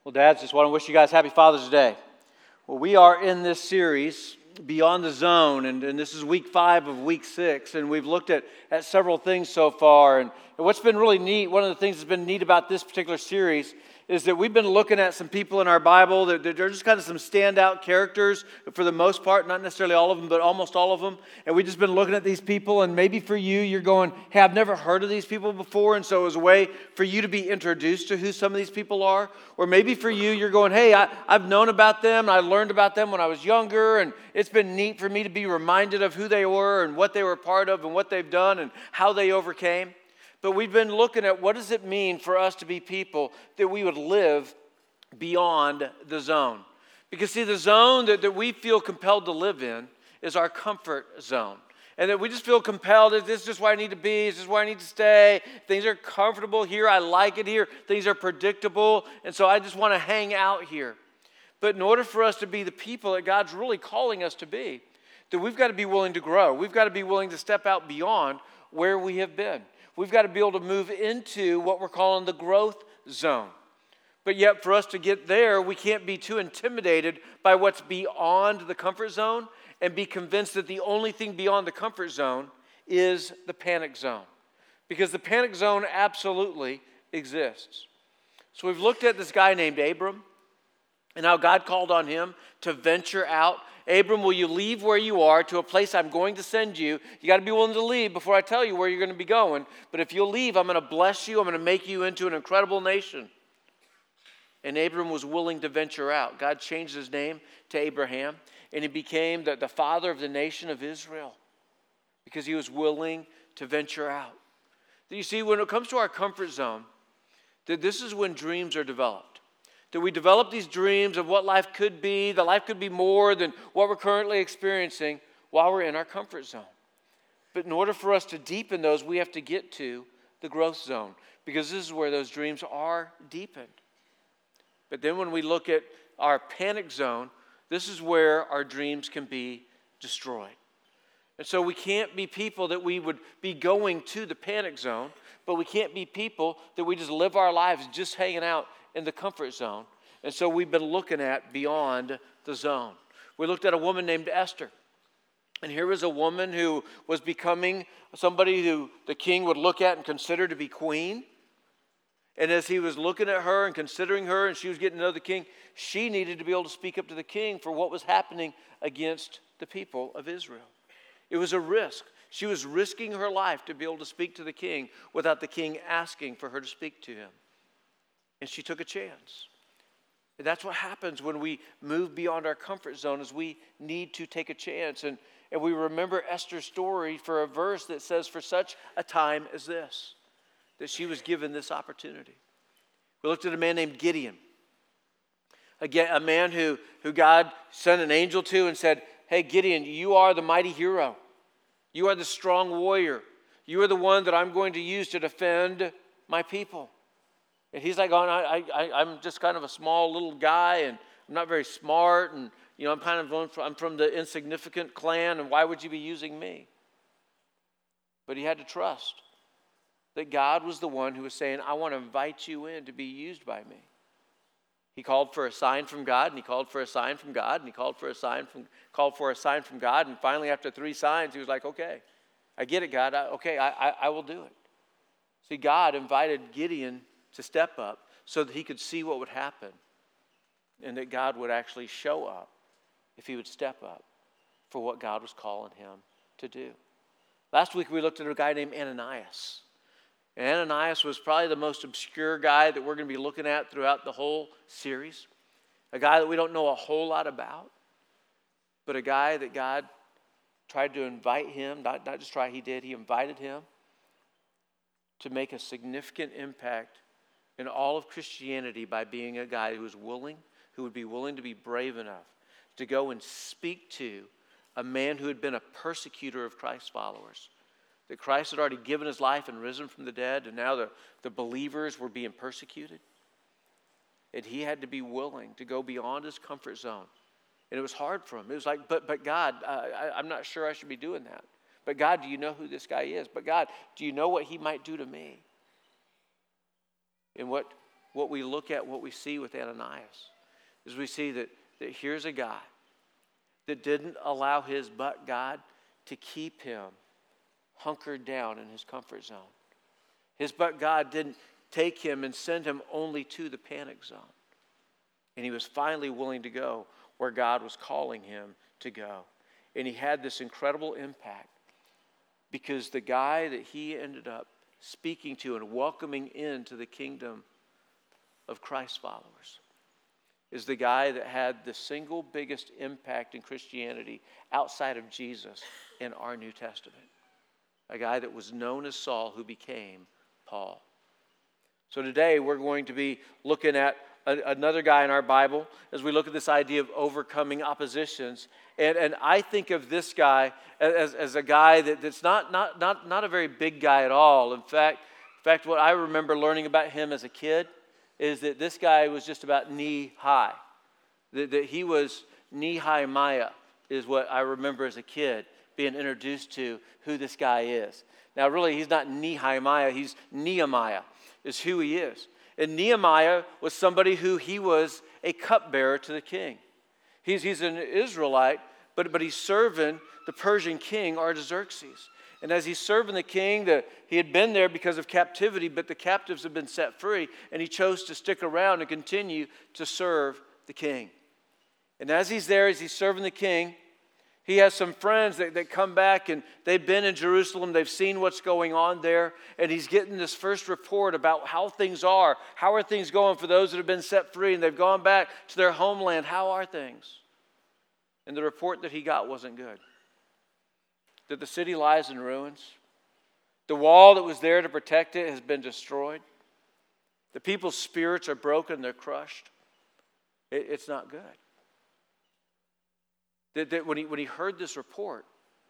Well, dads, just want to wish you guys happy Father's Day. Well, we are in this series, Beyond the Zone, and this is week 5 of week 6, and we've looked at several things so far. And what's been really neat, one of the things that's been neat about this particular series is that we've been looking at some people in our Bible that they're just kind of some standout characters for the most part, not necessarily all of them, but almost all of them. And we've just been looking at these people, and maybe for you, you're going, hey, I've never heard of these people before, and so it was a way for you to be introduced to who some of these people are. Or maybe for you, you're going, hey, I've known about them, I learned about them when I was younger, and it's been neat for me to be reminded of who they were and what they were a part of and what they've done and how they overcame. But we've been looking at what does it mean for us to be people that we would live beyond the zone. Because see, the zone that we feel compelled to live in is our comfort zone. And that we just feel compelled, this is just where I need to be, this is where I need to stay. Things are comfortable here, I like it here, things are predictable, and so I just want to hang out here. But in order for us to be the people that God's really calling us to be, that we've got to be willing to grow. We've got to be willing to step out beyond where we have been. We've got to be able to move into what we're calling the growth zone. But yet for us to get there, we can't be too intimidated by what's beyond the comfort zone and be convinced that the only thing beyond the comfort zone is the panic zone. Because the panic zone absolutely exists. So we've looked at this guy named Abram and how God called on him to venture out. Abram, will you leave where you are to a place I'm going to send you? You got to be willing to leave before I tell you where you're going to be going. But if you'll leave, I'm going to bless you. I'm going to make you into an incredible nation. And Abram was willing to venture out. God changed his name to Abraham, and he became the father of the nation of Israel because he was willing to venture out. You see, when it comes to our comfort zone, that this is when dreams are developed. That we develop these dreams of what life could be, that life could be more than what we're currently experiencing while we're in our comfort zone. But in order for us to deepen those, we have to get to the growth zone because this is where those dreams are deepened. But then when we look at our panic zone, this is where our dreams can be destroyed. And so we can't be people that we would be going to the panic zone, but we can't be people that we just live our lives just hanging out in the comfort zone. And so we've been looking at beyond the zone. We looked at a woman named Esther. And here was a woman who was becoming somebody who the king would look at and consider to be queen. And as he was looking at her and considering her and she was getting to know the king, she needed to be able to speak up to the king for what was happening against the people of Israel. It was a risk. She was risking her life to be able to speak to the king without the king asking for her to speak to him. And she took a chance. And that's what happens when we move beyond our comfort zone is we need to take a chance. And we remember Esther's story for a verse that says, for such a time as this, that she was given this opportunity. We looked at a man named Gideon. Again, a man who God sent an angel to and said, hey, Gideon, you are the mighty hero. You are the strong warrior. You are the one that I'm going to use to defend my people. And he's like, oh, I'm just kind of a small little guy, and I'm not very smart, and I'm from the insignificant clan, and why would you be using me? But he had to trust that God was the one who was saying, I want to invite you in to be used by me. He called for a sign from God, and he called for a sign from God, and he called for a sign from God, and finally after 3 signs, he was like, okay, I get it, God. I will do it. See, God invited Gideon to step up so that he could see what would happen and that God would actually show up if he would step up for what God was calling him to do. Last week we looked at a guy named Ananias. And Ananias was probably the most obscure guy that we're going to be looking at throughout the whole series. A guy that we don't know a whole lot about, but a guy that God tried to invite him, not just try, he invited him to make a significant impact in all of Christianity by being a guy who would be willing to be brave enough to go and speak to a man who had been a persecutor of Christ's followers. That Christ had already given his life and risen from the dead, and now the believers were being persecuted. And he had to be willing to go beyond his comfort zone. And it was hard for him. It was like, but God, I'm not sure I should be doing that. But God, do you know who this guy is? But God, do you know what he might do to me? And what what we look at, what we see with Ananias, is we see that here's a guy that didn't allow his but God to keep him hunkered down in his comfort zone. His but God didn't take him and send him only to the panic zone. And he was finally willing to go where God was calling him to go. And he had this incredible impact because the guy that he ended up speaking to and welcoming into the kingdom of Christ's followers is the guy that had the single biggest impact in Christianity outside of Jesus in our New Testament. A guy that was known as Saul who became Paul. So today we're going to be looking at another guy in our Bible as we look at this idea of overcoming oppositions. And I think of this guy as a guy that's not a very big guy at all. In fact, what I remember learning about him as a kid is that this guy was just about knee high. That he was Nehemiah is what I remember as a kid being introduced to who this guy is. Now really he's not Nehemiah, he's Nehemiah is who he is. And Nehemiah was somebody who he was a cupbearer to the king. He's an Israelite, but he's serving the Persian king Artaxerxes. And as he's serving the king, he had been there because of captivity, but the captives had been set free, and he chose to stick around and continue to serve the king. And as he's there, as he's serving the king, he has some friends that come back, and they've been in Jerusalem. They've seen what's going on there, and he's getting this first report about how things are. How are things going for those that have been set free, and they've gone back to their homeland? How are things? And the report that he got wasn't good. That the city lies in ruins. The wall that was there to protect it has been destroyed. The people's spirits are broken, they're crushed. It's not good. That when he heard this report,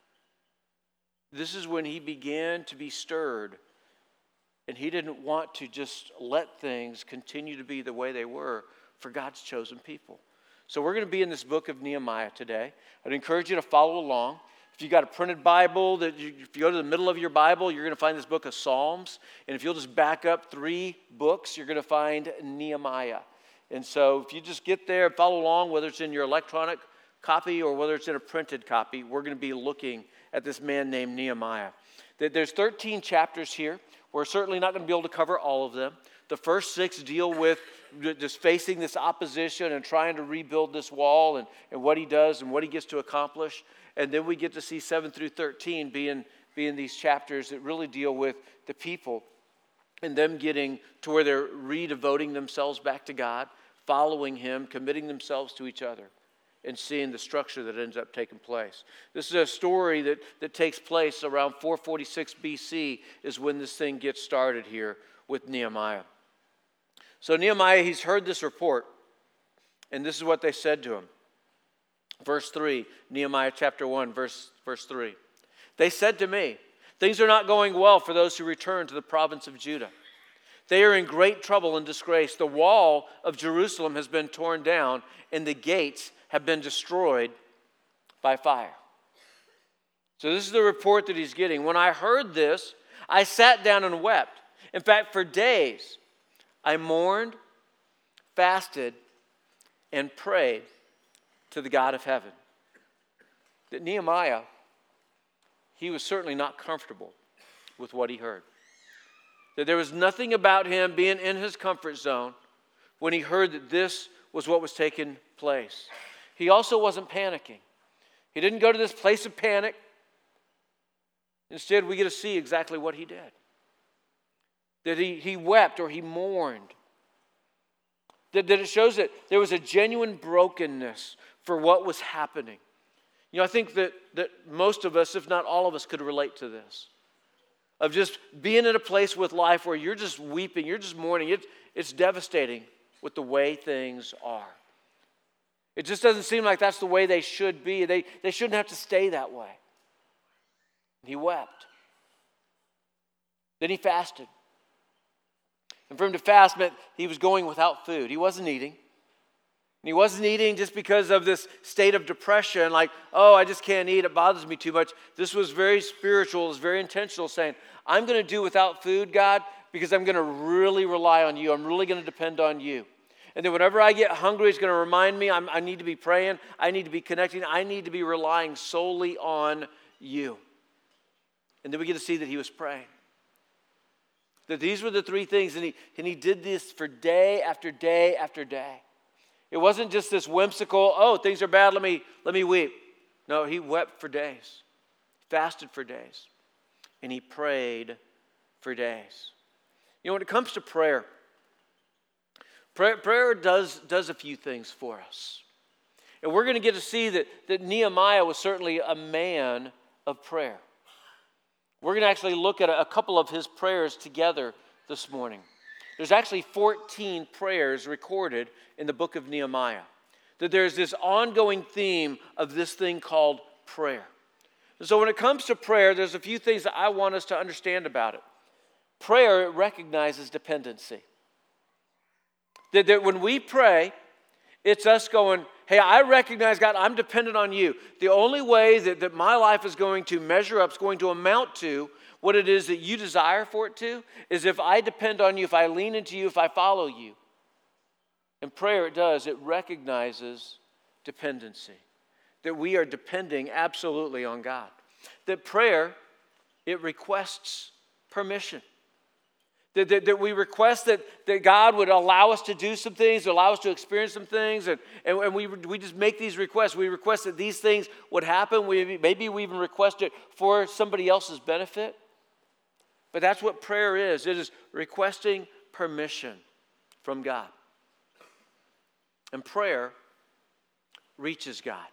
this is when he began to be stirred. And he didn't want to just let things continue to be the way they were for God's chosen people. So we're going to be in this book of Nehemiah today. I'd encourage you to follow along. If you got a printed Bible, if you go to the middle of your Bible, you're going to find this book of Psalms. And if you'll just back up 3 books, you're going to find Nehemiah. And so if you just get there and follow along, whether it's in your electronic copy or whether it's in a printed copy, we're going to be looking at this man named Nehemiah. There's 13 chapters here. We're certainly not going to be able to cover all of them. The first 6 deal with just facing this opposition and trying to rebuild this wall and what he does and what he gets to accomplish. And then we get to see 7 through 13 being these chapters that really deal with the people and them getting to where they're redevoting themselves back to God, following him, committing themselves to each other, and seeing the structure that ends up taking place. This is a story that takes place around 446 BC is when this thing gets started here with Nehemiah. So Nehemiah, he's heard this report, and this is what they said to him. Verse 3, Nehemiah chapter 1, verse 3. They said to me, things are not going well for those who return to the province of Judah. They are in great trouble and disgrace. The wall of Jerusalem has been torn down, and the gates have been destroyed by fire. So this is the report that he's getting. When I heard this, I sat down and wept. In fact, for days, I mourned, fasted, and prayed to the God of heaven. That Nehemiah, he was certainly not comfortable with what he heard. That there was nothing about him being in his comfort zone when he heard that this was what was taking place. He also wasn't panicking. He didn't go to this place of panic. Instead, we get to see exactly what he did. That he wept or he mourned. That it shows that there was a genuine brokenness for what was happening. You know, I think that most of us, if not all of us, could relate to this. Of just being in a place with life where you're just weeping, you're just mourning. It's devastating with the way things are. It just doesn't seem like that's the way they should be. They shouldn't have to stay that way. He wept. Then he fasted. And for him to fast meant he was going without food. He wasn't eating. And he wasn't eating just because of this state of depression, like, oh, I just can't eat, it bothers me too much. This was very spiritual, it was very intentional, saying, I'm going to do without food, God, because I'm going to really rely on you. I'm really going to depend on you. And then whenever I get hungry, it's going to remind me I need to be praying. I need to be connecting. I need to be relying solely on you. And then we get to see that he was praying. That these were the three things, and he did this for day after day after day. It wasn't just this whimsical, oh, things are bad, let me weep. No, he wept for days, fasted for days, and he prayed for days. You know, when it comes to prayer does a few things for us. And we're going to get to see that Nehemiah was certainly a man of prayer. We're going to actually look at a couple of his prayers together this morning. There's actually 14 prayers recorded in the book of Nehemiah. That there's this ongoing theme of this thing called prayer. And so when it comes to prayer, there's a few things that I want us to understand about it. Prayer recognizes dependency. That when we pray, it's us going, hey, I recognize, God, I'm dependent on you. The only way that my life is going to measure up, is going to amount to what it is that you desire for it to, is if I depend on you, if I lean into you, if I follow you. And prayer, it recognizes dependency. That we are depending absolutely on God. That prayer, it requests permission. That we request that God would allow us to do some things, allow us to experience some things, and we just make these requests. We request that these things would happen. Maybe we even request it for somebody else's benefit. But that's what prayer is. It is requesting permission from God. And prayer reaches God.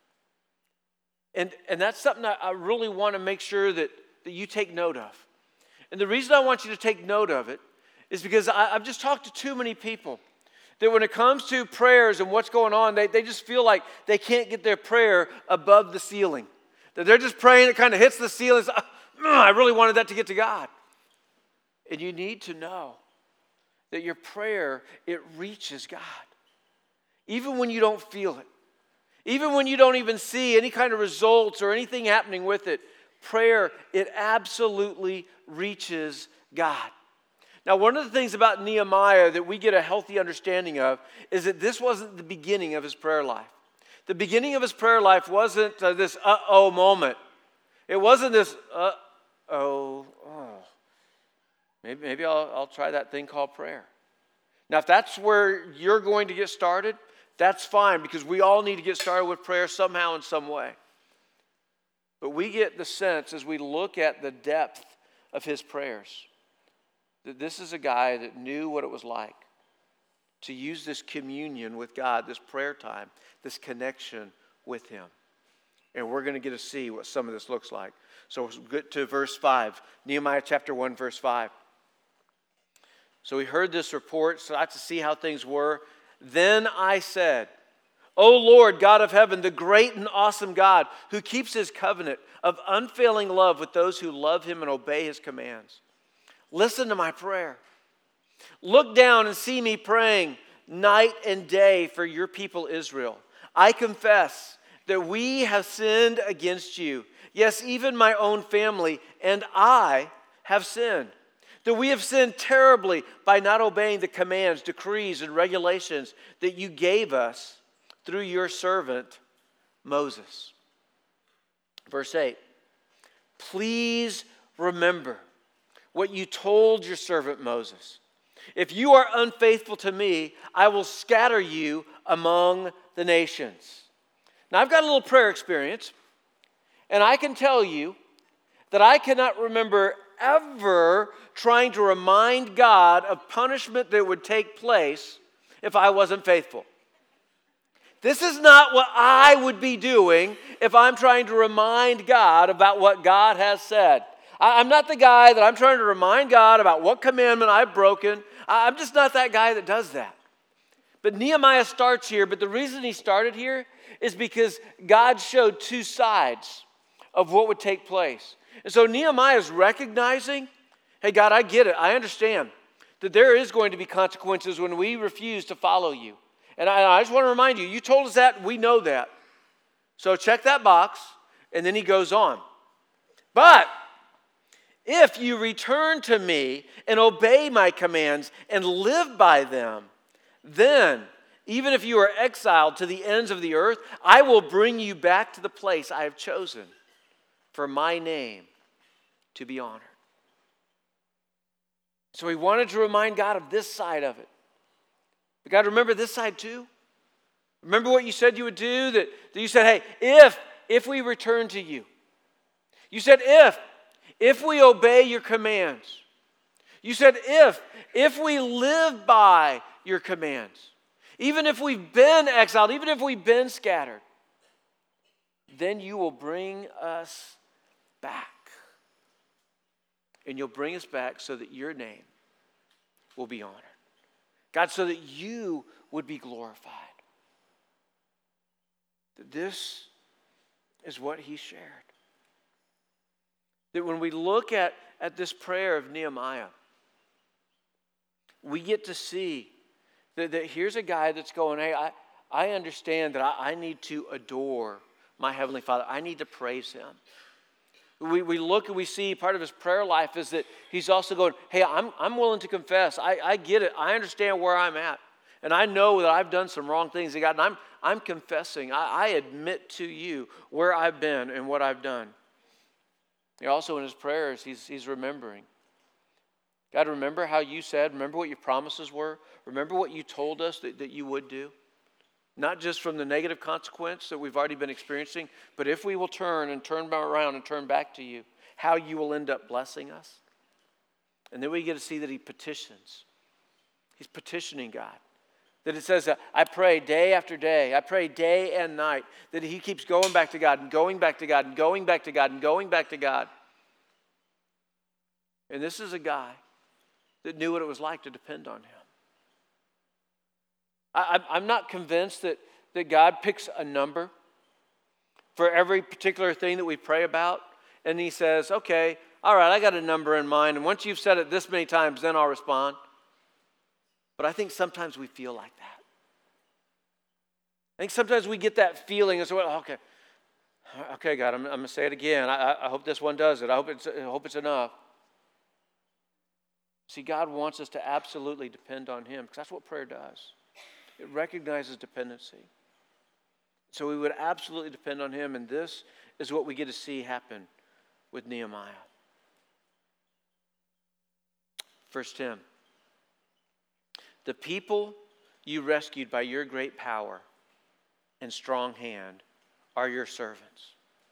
And that's something I really want to make sure that you take note of. And the reason I want you to take note of it is because I've just talked to too many people that when it comes to prayers and what's going on, they just feel like they can't get their prayer above the ceiling. That they're just praying, it kind of hits the ceiling. I really wanted that to get to God. And you need to know that your prayer, it reaches God. Even when you don't feel it. Even when you don't even see any kind of results or anything happening with it. Prayer, it absolutely reaches God. Now, one of the things about Nehemiah that we get a healthy understanding of is that this wasn't the beginning of his prayer life. The beginning of his prayer life wasn't this uh-oh moment. It wasn't this maybe I'll try that thing called prayer. Now, if that's where you're going to get started, that's fine, because we all need to get started with prayer somehow in some way. But we get the sense as we look at the depth of his prayers that this is a guy that knew what it was like to use this communion with God, this prayer time, this connection with him. And we're going to get to see what some of this looks like. So let's get to verse 5, Nehemiah chapter 1, verse 5. So we heard this report, so I had to see how things were. Then I said, O Lord, God of heaven, the great and awesome God, who keeps his covenant of unfailing love with those who love him and obey his commands. Listen to my prayer. Look down and see me praying night and day for your people Israel. I confess that we have sinned against you. Yes, even my own family and I have sinned. That we have sinned terribly by not obeying the commands, decrees, and regulations that you gave us through your servant, Moses. Verse 8, please remember what you told your servant Moses. If you are unfaithful to me, I will scatter you among the nations. Now, I've got a little prayer experience, and I can tell you that I cannot remember ever trying to remind God of punishment that would take place if I wasn't faithful. This is not what I would be doing if I'm trying to remind God about what God has said. I'm not the guy that I'm trying to remind God about what commandment I've broken. I'm just not that guy that does that. But Nehemiah starts here, but the reason he started here is because God showed two sides of what would take place. And so Nehemiah is recognizing, hey, God, I get it. I understand that there is going to be consequences when we refuse to follow you. And I just want to remind you, you told us that, we know that. So check that box, and then he goes on. But If you return to me and obey my commands and live by them, then, even if you are exiled to the ends of the earth, I will bring you back to the place I have chosen for my name to be honored. So he wanted to remind God of this side of it. But God, remember this side too? Remember what you said you would do? That you said, hey, if we return to you. You said if we obey your commands. You said if we live by your commands. Even if we've been exiled, even if we've been scattered, then you will bring us back. And you'll bring us back so that your name will be honored. God, so that you would be glorified. This is what he shared. That when we look at this prayer of Nehemiah, we get to see that here's a guy that's going, hey, I understand that I need to adore my Heavenly Father. I need to praise him. We look and we see part of his prayer life is that he's also going, hey, I'm willing to confess. I get it. I understand where I'm at. And I know that I've done some wrong things to God. And I'm confessing. I admit to you where I've been and what I've done. Also in his prayers, he's remembering. God, remember how you said, remember what your promises were. Remember what you told us that you would do. Not just from the negative consequence that we've already been experiencing, but if we will turn around and turn back to you, how you will end up blessing us. And then we get to see that he petitions. He's petitioning God. That it says, I pray day after day. I pray day and night. That he keeps going back to God and going back to God and going back to God and going back to God. And this is a guy that knew what it was like to depend on him. I'm not convinced that God picks a number for every particular thing that we pray about. And he says, okay, all right, I got a number in mind. And once you've said it this many times, then I'll respond. But I think sometimes we feel like that. I think sometimes we get that feeling and say, well, okay, God, I'm going to say it again. I hope this one does it. I hope it's enough. See, God wants us to absolutely depend on him because that's what prayer does. It recognizes dependency. So we would absolutely depend on him, and this is what we get to see happen with Nehemiah. Verse 10. The people you rescued by your great power and strong hand are your servants.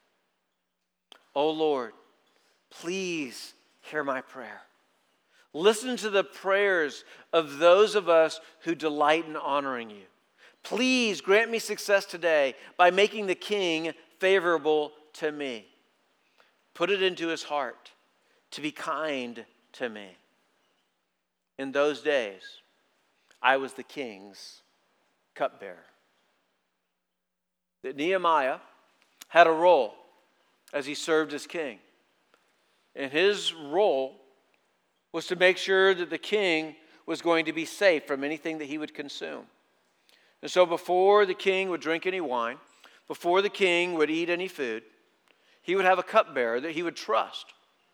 O Lord, please hear my prayer. Listen to the prayers of those of us who delight in honoring you. Please grant me success today by making the king favorable to me. Put it into his heart to be kind to me. In those days, I was the king's cupbearer. That Nehemiah had a role as he served as king. And his role was to make sure that the king was going to be safe from anything that he would consume. And so before the king would drink any wine, before the king would eat any food, he would have a cupbearer that he would trust.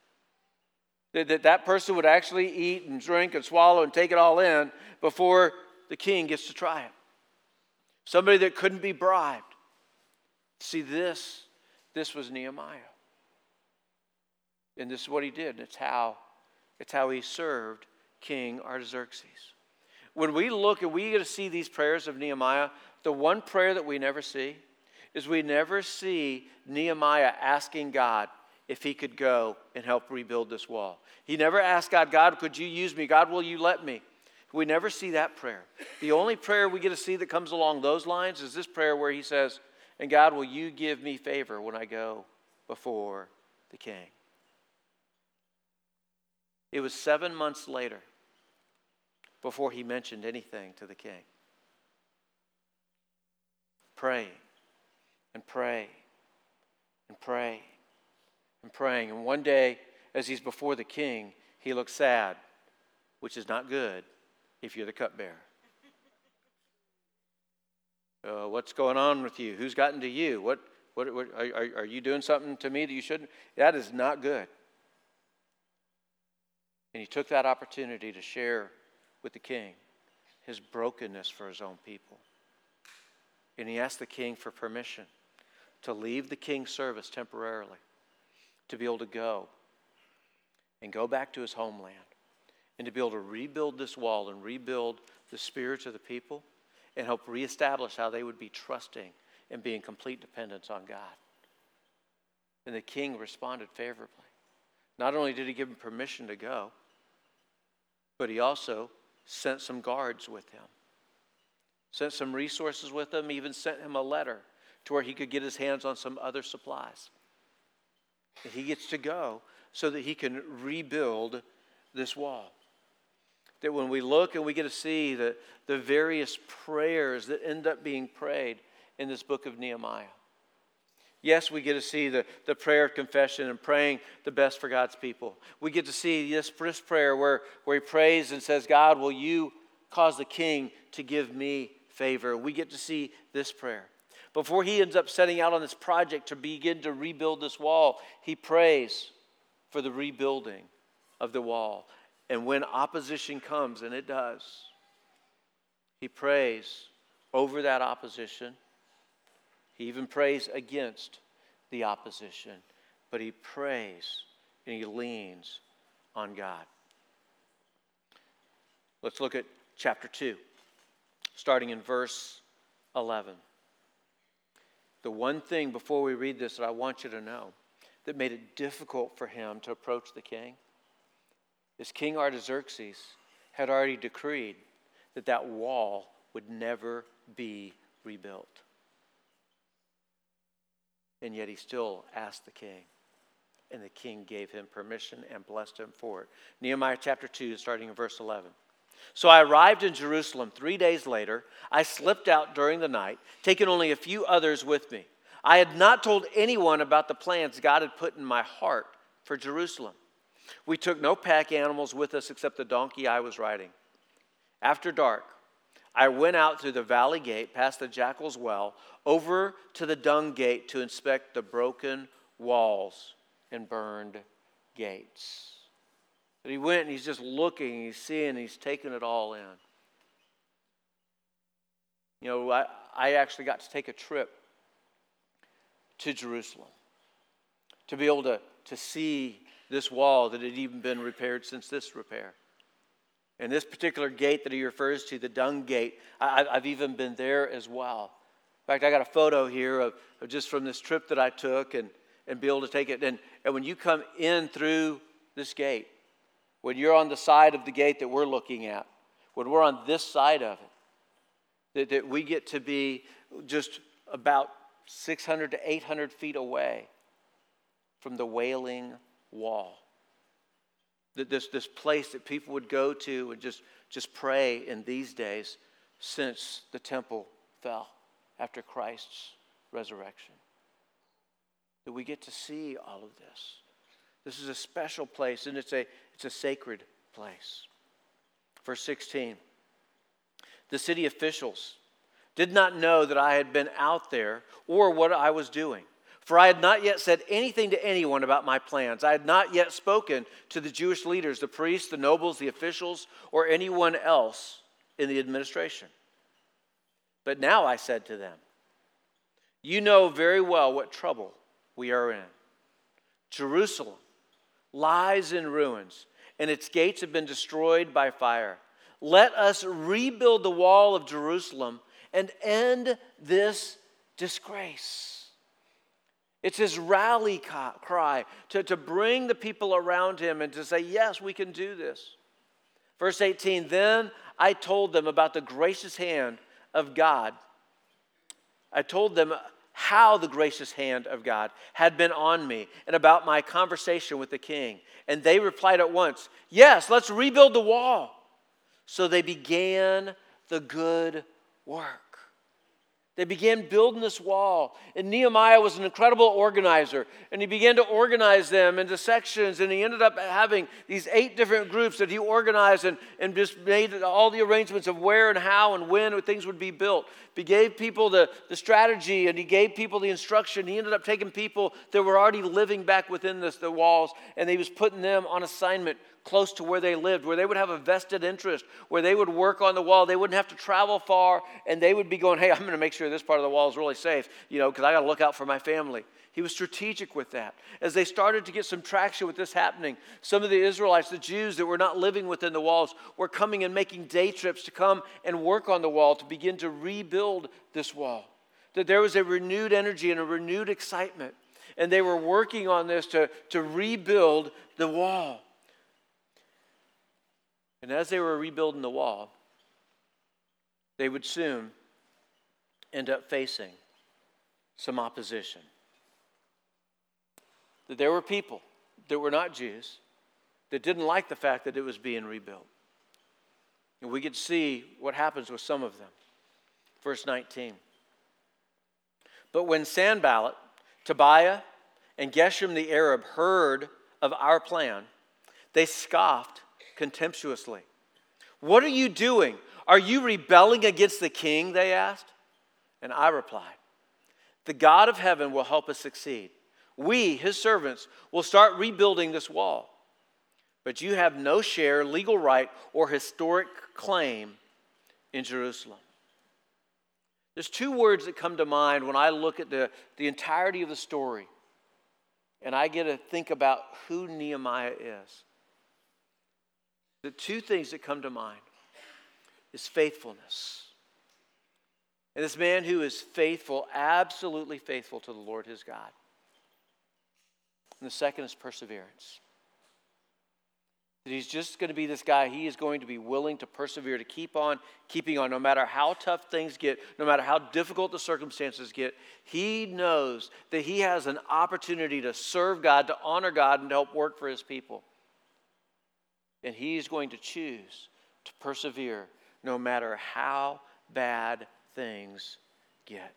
That person would actually eat and drink and swallow and take it all in before the king gets to try it. Somebody that couldn't be bribed. See, this was Nehemiah. And this is what he did. It's how he served King Artaxerxes. When we look and we get to see these prayers of Nehemiah, the one prayer that we never see is we never see Nehemiah asking God if he could go and help rebuild this wall. He never asked God, God, could you use me? God, will you let me? We never see that prayer. The only prayer we get to see that comes along those lines is this prayer where he says, and God, will you give me favor when I go before the king? It was 7 months later before he mentioned anything to the king. Praying and pray and pray and praying. And one day, as he's before the king, he looks sad, which is not good if you're the cupbearer. What's going on with you? Who's gotten to you? What are you doing something to me that you shouldn't? That is not good. And he took that opportunity to share with the king his brokenness for his own people. And he asked the king for permission to leave the king's service temporarily, to be able to go back to his homeland, and to be able to rebuild this wall and rebuild the spirits of the people and help reestablish how they would be trusting and be in complete dependence on God. And the king responded favorably. Not only did he give him permission to go, but he also sent some guards with him, sent some resources with him, even sent him a letter to where he could get his hands on some other supplies. And he gets to go so that he can rebuild this wall. That when we look and we get to see the various prayers that end up being prayed in this book of Nehemiah. Yes, we get to see the prayer of confession and praying the best for God's people. We get to see this prayer where he prays and says, God, will you cause the king to give me favor? We get to see this prayer. Before he ends up setting out on this project to begin to rebuild this wall, he prays for the rebuilding of the wall. And when opposition comes, and it does, he prays over that opposition. He even prays against the opposition, but he prays and he leans on God. Let's look at chapter 2, starting in verse 11. The one thing before we read this that I want you to know that made it difficult for him to approach the king is King Artaxerxes had already decreed that wall would never be rebuilt. And yet he still asked the king. And the king gave him permission and blessed him for it. Nehemiah chapter 2, starting in verse 11. So I arrived in Jerusalem 3 days later. I slipped out during the night, taking only a few others with me. I had not told anyone about the plans God had put in my heart for Jerusalem. We took no pack animals with us except the donkey I was riding. After dark, I went out through the valley gate, past the jackal's well, over to the dung gate to inspect the broken walls and burned gates. But he went and he's just looking, he's seeing, he's taking it all in. You know, I actually got to take a trip to Jerusalem to be able to see this wall that had even been repaired since this repair. And this particular gate that he refers to, the dung gate, I've even been there as well. In fact, I got a photo here of just from this trip that I took and be able to take it. And when you come in through this gate, when you're on the side of the gate that we're looking at, when we're on this side of it, that we get to be just about 600 to 800 feet away from the Wailing Wall. This place that people would go to and just pray in these days since the temple fell after Christ's resurrection. That we get to see all of this. This is a special place, and it's a sacred place. Verse 16. The city officials did not know that I had been out there or what I was doing. For I had not yet said anything to anyone about my plans. I had not yet spoken to the Jewish leaders, the priests, the nobles, the officials, or anyone else in the administration. But now I said to them, you know very well what trouble we are in. Jerusalem lies in ruins, and its gates have been destroyed by fire. Let us rebuild the wall of Jerusalem and end this disgrace. It's his rally cry to bring the people around him and to say, yes, we can do this. Verse 18, then I told them about the gracious hand of God. I told them how the gracious hand of God had been on me and about my conversation with the king. And they replied at once, yes, let's rebuild the wall. So they began the good work. They began building this wall. And Nehemiah was an incredible organizer. And he began to organize them into sections. And he ended up having these 8 different groups that he organized and just made all the arrangements of where and how and when things would be built. He gave people the strategy and he gave people the instruction. He ended up taking people that were already living back within the walls. And he was putting them on assignment close to where they lived, where they would have a vested interest, where they would work on the wall. They wouldn't have to travel far, and they would be going, hey, I'm going to make sure this part of the wall is really safe, because I got to look out for my family. He was strategic with that. As they started to get some traction with this happening, some of the Israelites, the Jews that were not living within the walls, were coming and making day trips to come and work on the wall to begin to rebuild this wall. That there was a renewed energy and a renewed excitement. And they were working on this to rebuild the wall. And as they were rebuilding the wall, they would soon end up facing some opposition. That there were people that were not Jews that didn't like the fact that it was being rebuilt. And we could see what happens with some of them. Verse 19. But when Sanballat, Tobiah, and Geshem the Arab heard of our plan, they scoffed contemptuously. What are you doing? Are you rebelling against the king? They asked. And I replied, the God of heaven will help us succeed. We, his servants, will start rebuilding this wall. But you have no share, legal right, or historic claim in Jerusalem. There's two words that come to mind when I look at the entirety of the story. And I get to think about who Nehemiah is. The two things that come to mind is faithfulness. And this man who is faithful, absolutely faithful to the Lord his God. And the second is perseverance. That he's just going to be this guy. He is going to be willing to persevere, to keep on keeping on, no matter how tough things get, no matter how difficult the circumstances get. He knows that he has an opportunity to serve God, to honor God, and to help work for his people. And he's going to choose to persevere no matter how bad things get.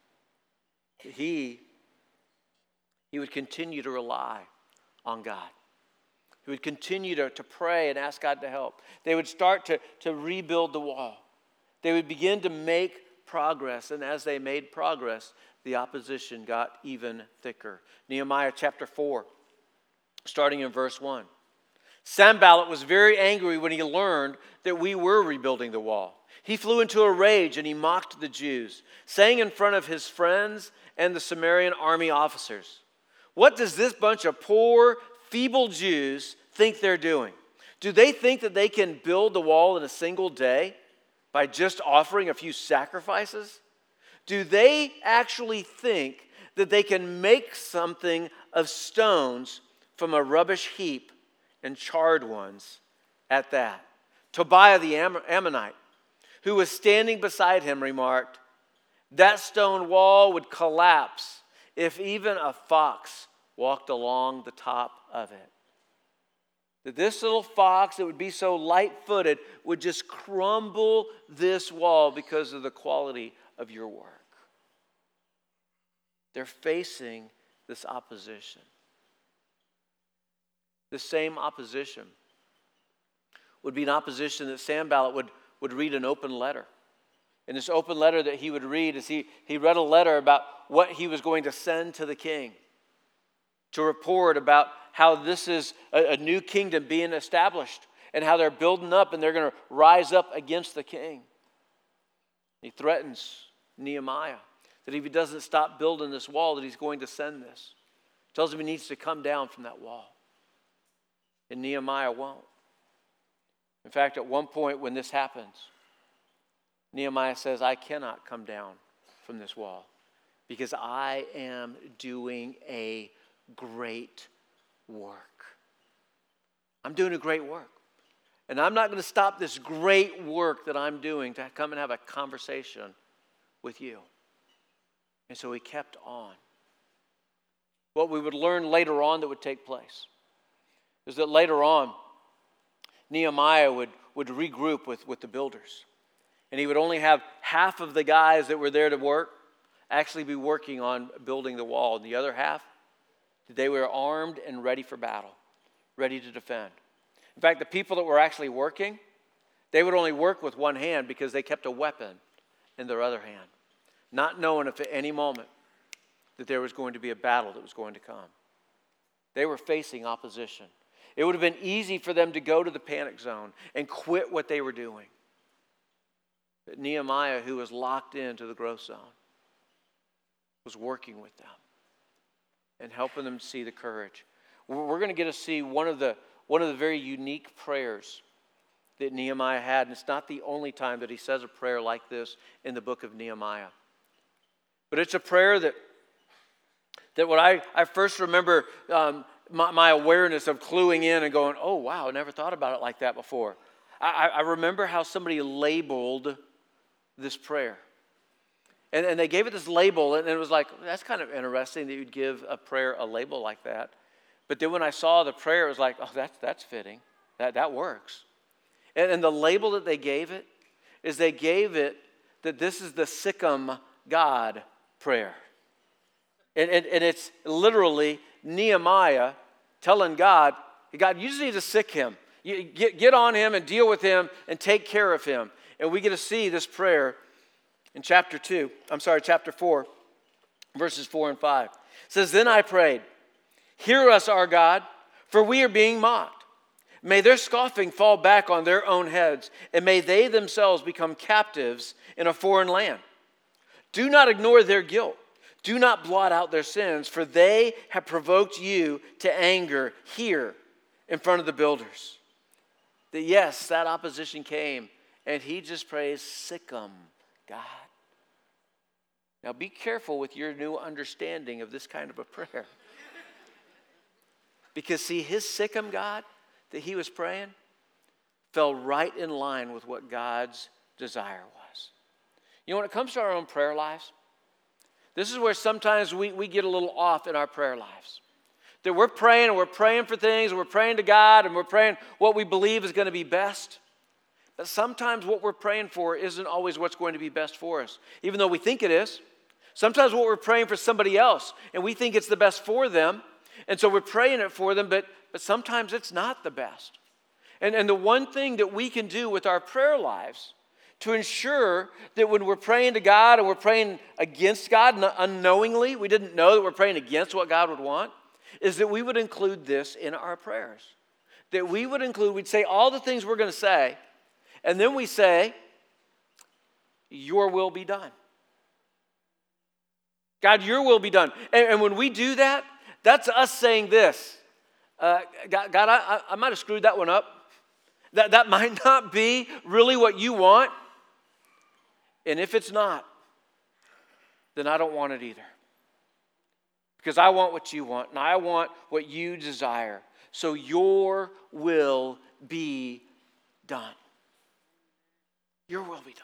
He would continue to rely on God. He would continue to pray and ask God to help. They would start to rebuild the wall. They would begin to make progress. And as they made progress, the opposition got even thicker. Nehemiah chapter 4, starting in verse 1. Sanballat was very angry when he learned that we were rebuilding the wall. He flew into a rage and he mocked the Jews, saying in front of his friends and the Samaritan army officers, what does this bunch of poor, feeble Jews think they're doing? Do they think that they can build the wall in a single day by just offering a few sacrifices? Do they actually think that they can make something of stones from a rubbish heap and charred ones at that? Tobiah the Ammonite, who was standing beside him, remarked, that stone wall would collapse if even a fox walked along the top of it. That this little fox that would be so light-footed would just crumble this wall because of the quality of your work. They're facing this opposition. The same opposition would be an opposition that Sanballat would read an open letter. In this open letter that he would read, as he read a letter about what he was going to send to the king, to report about how this is a new kingdom being established and how they're building up and they're going to rise up against the king. He threatens Nehemiah that if he doesn't stop building this wall, that he's going to send this. Tells him he needs to come down from that wall. And Nehemiah won't. In fact, at one point when this happens, Nehemiah says, I cannot come down from this wall because I am doing a great work. I'm doing a great work. And I'm not going to stop this great work that I'm doing to come and have a conversation with you. And so he kept on. What we would learn later on that would take place is that later on, Nehemiah would regroup with the builders. And he would only have half of the guys that were there to work actually be working on building the wall. And the other half, they were armed and ready for battle, ready to defend. In fact, the people that were actually working, they would only work with one hand because they kept a weapon in their other hand, not knowing if at any moment that there was going to be a battle that was going to come. They were facing opposition. It would have been easy for them to go to the panic zone and quit what they were doing. But Nehemiah, who was locked into the growth zone, was working with them and helping them see the courage. We're going to get to see one of the very unique prayers that Nehemiah had, and it's not the only time that he says a prayer like this in the book of Nehemiah. But it's a prayer that when I first remember my awareness of cluing in and going, oh wow, I never thought about it like that before. I remember how somebody labeled this prayer. And they gave it this label, and it was like, that's kind of interesting that you'd give a prayer a label like that. But then when I saw the prayer, it was like, oh, that's fitting. That works. And the label that they gave it is they gave it that this is the sick 'em God prayer. And it's literally Nehemiah telling God, God, you just need to sick him. You get on him and deal with him and take care of him. And we get to see this prayer in chapter 4, verses 4 and 5. It says, then I prayed, hear us, our God, for we are being mocked. May their scoffing fall back on their own heads, and may they themselves become captives in a foreign land. Do not ignore their guilt. Do not blot out their sins, for they have provoked you to anger here in front of the builders. That yes, that opposition came, and he just prays, sick 'em, God. Now be careful with your new understanding of this kind of a prayer. Because see, his sick 'em, God, that he was praying fell right in line with what God's desire was. You know, when it comes to our own prayer lives, this is where sometimes we get a little off in our prayer lives. That we're praying and we're praying for things and we're praying to God and we're praying what we believe is going to be best. But sometimes what we're praying for isn't always what's going to be best for us, even though we think it is. Sometimes what we're praying for somebody else and we think it's the best for them. And so we're praying it for them, but sometimes it's not the best. And the one thing that we can do with our prayer lives to ensure that when we're praying to God and we're praying against God unknowingly, we didn't know that we're praying against what God would want, is that we would include this in our prayers. That we'd say all the things we're going to say, and then we say, your will be done. God, your will be done. And when we do that, that's us saying this. God, I might have screwed that one up. That might not be really what you want. And if it's not, then I don't want it either. Because I want what you want, and I want what you desire. So your will be done. Your will be done.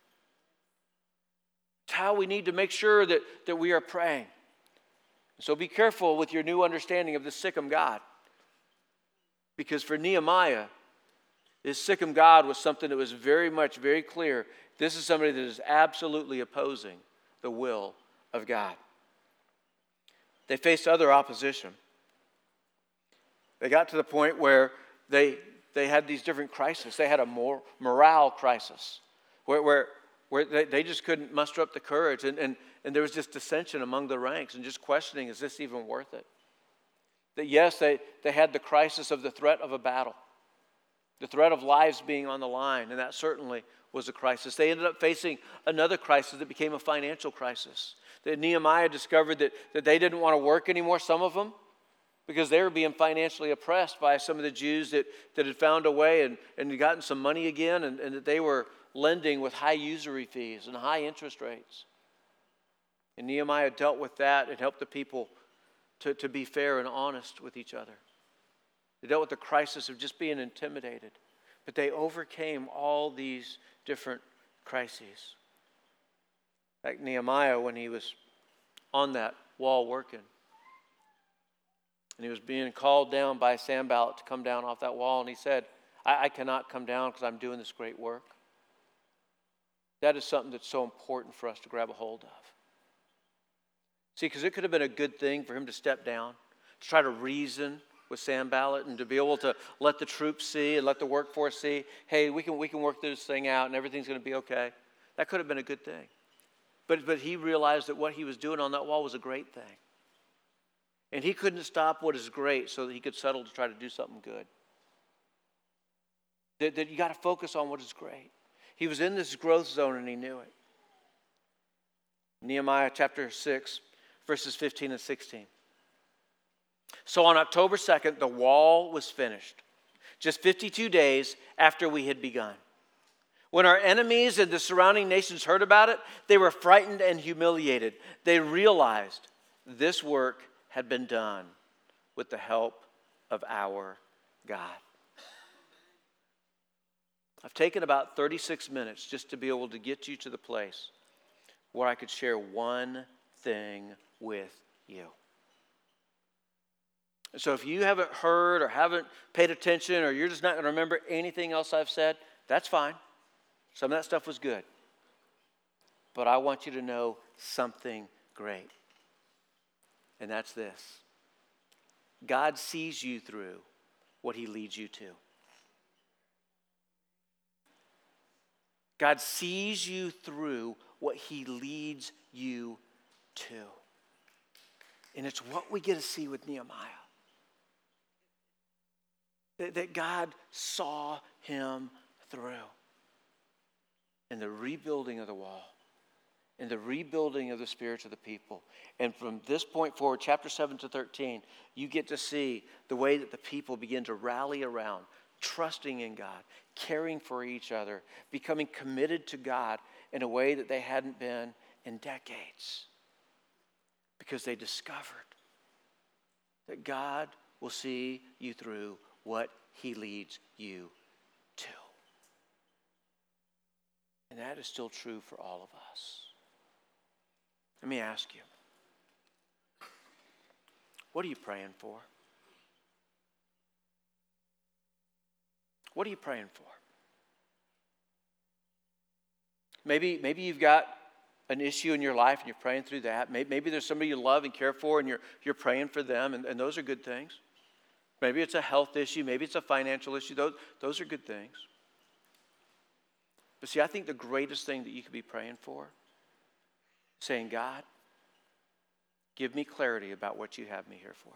It's how we need to make sure that we are praying. So be careful with your new understanding of the sick 'em God. Because for Nehemiah, this sick 'em God was something that was very clear. This is somebody that is absolutely opposing the will of God. They faced other opposition. They got to the point where they had these different crises. They had a morale crisis where they just couldn't muster up the courage. And there was just dissension among the ranks and just questioning, is this even worth it? That yes, they had the crisis of the threat of a battle. The threat of lives being on the line, and that certainly was a crisis. They ended up facing another crisis that became a financial crisis. That Nehemiah discovered that they didn't want to work anymore, some of them, because they were being financially oppressed by some of the Jews that had found a way and had gotten some money again, and that they were lending with high usury fees and high interest rates. And Nehemiah dealt with that and helped the people to be fair and honest with each other. They dealt with the crisis of just being intimidated. But they overcame all these different crises. Like Nehemiah, when he was on that wall working, and he was being called down by Sanballat to come down off that wall, and he said, I cannot come down because I'm doing this great work. That is something that's so important for us to grab a hold of. See, because it could have been a good thing for him to step down, to try to reason with Sanballat and to be able to let the troops see and let the workforce see, hey, we can work this thing out and everything's going to be okay. That could have been a good thing. But he realized that what he was doing on that wall was a great thing. And he couldn't stop what is great so that he could settle to try to do something good. That you got to focus on what is great. He was in this growth zone and he knew it. Nehemiah chapter 6, verses 15 and 16. So on October 2nd, the wall was finished, just 52 days after we had begun. When our enemies and the surrounding nations heard about it, they were frightened and humiliated. They realized this work had been done with the help of our God. I've taken about 36 minutes just to be able to get you to the place where I could share one thing with you. So if you haven't heard or haven't paid attention or you're just not going to remember anything else I've said, that's fine. Some of that stuff was good. But I want you to know something great. And that's this. God sees you through what he leads you to. God sees you through what he leads you to. And it's what we get to see with Nehemiah. That God saw him through. In the rebuilding of the wall. In the rebuilding of the spirits of the people. And from this point forward, chapter 7 to 13, you get to see the way that the people begin to rally around, trusting in God, caring for each other, becoming committed to God in a way that they hadn't been in decades. Because they discovered that God will see you through what he leads you to. And that is still true for all of us. Let me ask you, what are you praying for? What are you praying for? Maybe you've got an issue in your life and you're praying through that. Maybe there's somebody you love and care for and you're praying for them, and those are good things. Maybe it's a health issue. Maybe it's a financial issue. Those are good things. But see, I think the greatest thing that you could be praying for, saying, God, give me clarity about what you have me here for.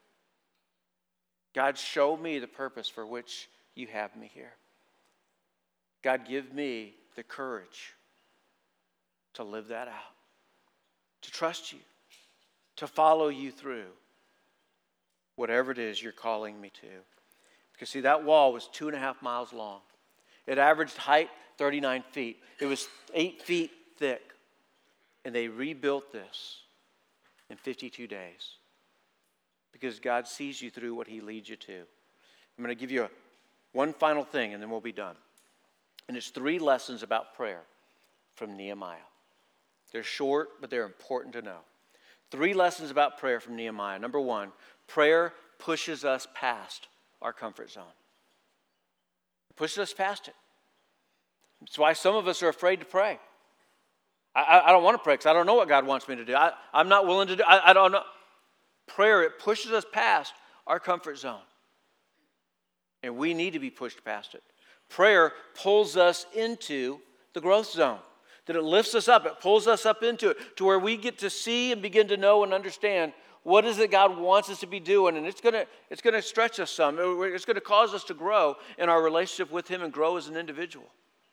God, show me the purpose for which you have me here. God, give me the courage to live that out, to trust you, to follow you through whatever it is you're calling me to. Because see, that wall was 2.5 miles long. It averaged height 39 feet. It was 8 feet thick. And they rebuilt this in 52 days. Because God sees you through what he leads you to. I'm going to give you one final thing and then we'll be done. And it's 3 lessons about prayer from Nehemiah. They're short, but they're important to know. 3 lessons about prayer from Nehemiah. Number 1, prayer pushes us past our comfort zone. It pushes us past it. That's why some of us are afraid to pray. I don't want to pray because I don't know what God wants me to do. I'm not willing to do. I don't know. Prayer, it pushes us past our comfort zone. And we need to be pushed past it. Prayer pulls us into the growth zone. That it lifts us up. It pulls us up into it to where we get to see and begin to know and understand what is it God wants us to be doing. And it's going to stretch us some. It's going to cause us to grow in our relationship with him and grow as an individual.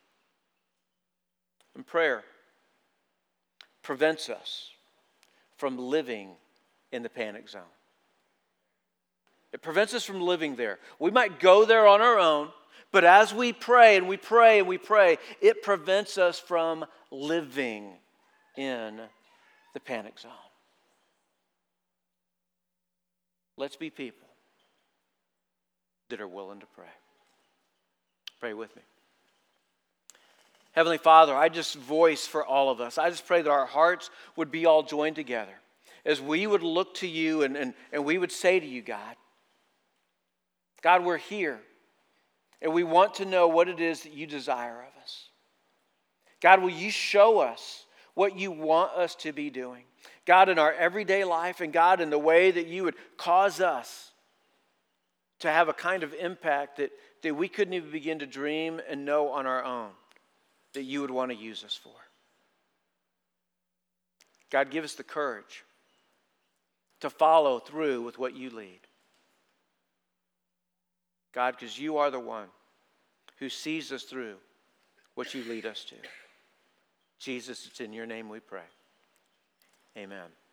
And prayer prevents us from living in the panic zone. It prevents us from living there. We might go there on our own, but as we pray and we pray and we pray, it prevents us from living in the panic zone. Let's be people that are willing to pray. Pray with me. Heavenly Father, I just voice for all of us. I just pray that our hearts would be all joined together as we would look to you and we would say to you, God, we're here and we want to know what it is that you desire of us. God, will you show us what you want us to be doing? God, in our everyday life, and God, in the way that you would cause us to have a kind of impact that we couldn't even begin to dream and know on our own that you would want to use us for. God, give us the courage. to follow through with what you lead. God, because you are the one who sees us through what you lead us to. Jesus, it's in your name we pray. Amen.